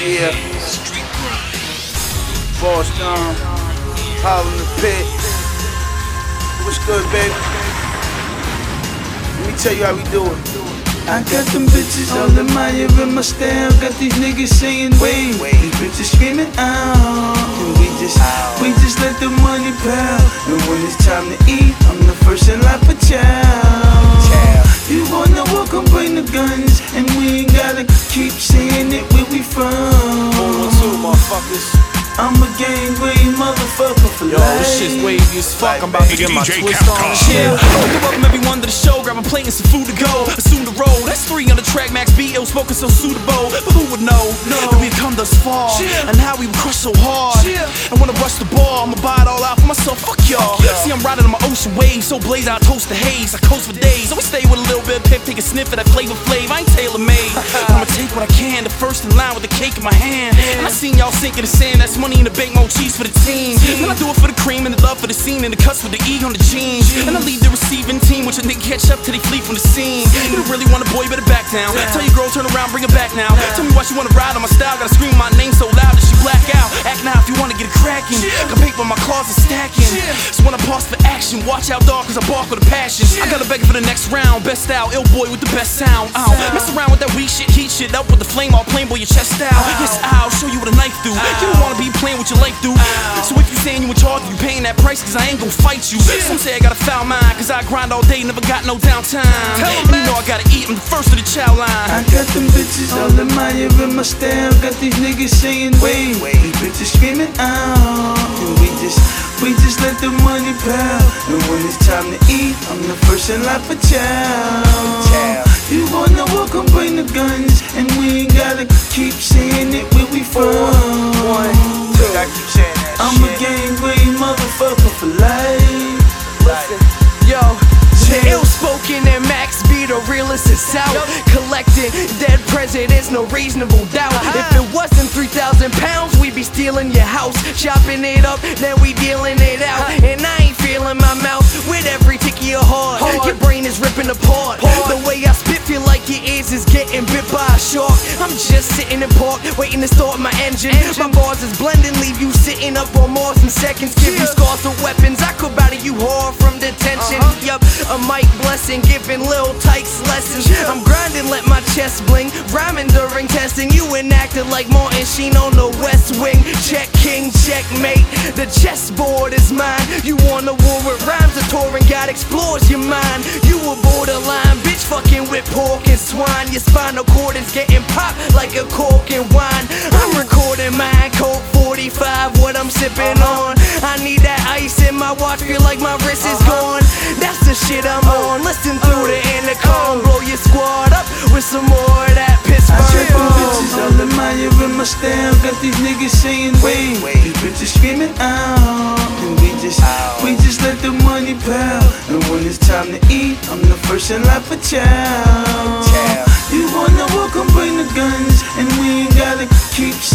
Yeah. Boston, Howl in the Pit. What's good, baby? Let me tell you how we do it. I got them bitches all admiring my style. Got these niggas saying wait. These bitches screaming out. And we just let the money pile. And when it's time to eat, I'm the first in line for chow. You wanna walk and bring the guns, and we ain't gotta keep saying it where we from. 412, motherfuckers. I'm a gang-green motherfucker for life. Yo, this shit's wavy as fuck. I'm about to get my twist on and shit. Welcome everyone to the show. Grab a plate and some food to go. Assume the road. That's 3 on the track. Max B, ill spoken so suitable. But who would know that we've come thus far and how we crush so hard? And when I rush the ball, I'ma buy it all out for myself. Fuck y'all. See, I'm riding on my ocean waves, so blaze I toast the haze. I coast for days. Always stay with a little bit of pep, take a sniff of that flavor flav. I ain't tailor-made, but I'ma take what I can. The first in line with the cake in my hand. And I seen y'all sink in the sand. That's money in the bank, more cheese for the team. And I do it for the cream and the love for the scene and the cuts with the E on the jeans. And I leave the receiving team, which a nigga catch up till they flee from the scene. You don't really want a boy, you better back down. Tell your girl, turn around, bring her back now. Tell me why she wanna ride on my style. Gotta scream my name so loud that she black out. Act now if you wanna get it cracking. Got paper in my closet stacking. So when I pause for action, watch out dog, cause I bark with a passion. I gotta beg for the next round. Best style, ill boy with the best sound. Mess around with that weak shit, heat shit up with the flame, all plain boy, your chest out. Yes, I'll show you what a knife do. You don't wanna be playing with your life, dude. So if you saying you in charge, you paying that price, cause I ain't gon' fight you. Some say I got a foul mind, cause I grind all day, never got no downtime. And you know I gotta eat, I'm the first of the chow line. I got them bitches all admiring my style. Got these niggas saying wait. These bitches screaming out. And we just let the money pile. And when it's time to eat, I'm the first in line for chow. You wanna walk and bring the guns, and we ain't gotta keep saying it where we from. I keep saying that I'm a gang-green motherfucker for life. Yo, the ill-spoken and Max B, the realest is out. Collecting dead presidents, no reasonable doubt. If it wasn't 3,000 pounds, we'd be stealing your house. Chopping it up, then we dealing it out. And I ain't feeling my mouth with every tick of your heart. Your brain is ripping apart. The way I spit feel like your ears is getting bit by a shark. I'm just sitting in park, waiting to start my engine. My bars is blending, leave you sitting up on more than seconds. Give you scars for weapons, I could battle you hard from detention. Yup, a mic blessing, giving Lil Tykes lessons. I'm grinding, let my chest bling. Rhyming during testing, you enacted like Martin Sheen on the West Wing. Check king, checkmate, the chessboard is mine. You want a war with rhymes, the touring God explores your mind. You a borderline bitch, fucking with pork and swine. Your spinal cord is getting popped like a cork and wine. I'm recording mine, Colt 45, what I'm sipping on. I need that ice in my watch, feel like my wrist is gone. That's the shit I'm on. Listen through the intercom, blow your squad up with some more of that Pittsburgh. I got them bitches all admiring my style. Got these niggas saying wait. These bitches screaming out. And we just let the money pile. And when it's time to eat, I'm the first in line for chow. You wanna walk and bring the guns, and we ain't gotta keep